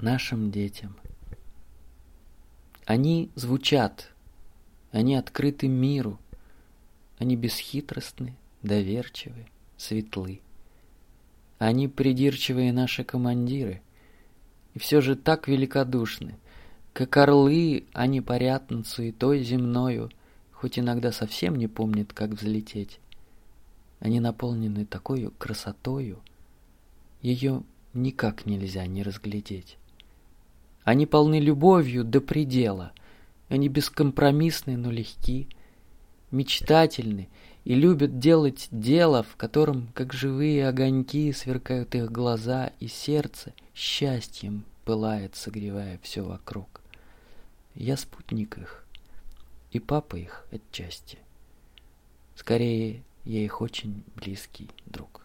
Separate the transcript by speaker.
Speaker 1: нашим детям. Они звучат, они открыты миру, они бесхитростны, доверчивы, светлы. Они придирчивые наши командиры, и все же так великодушны. Как орлы они парят над суетой земною, хоть иногда совсем не помнят, как взлететь. Они наполнены такой красотою, ее никак нельзя не разглядеть. Они полны любовью до предела, они бескомпромиссны, но легки, мечтательны и любят делать дело, в котором, как живые огоньки, сверкают их глаза, и сердце счастьем пылает, согревая все вокруг. Я спутник их, и папа их отчасти. Скорее, я их очень близкий друг.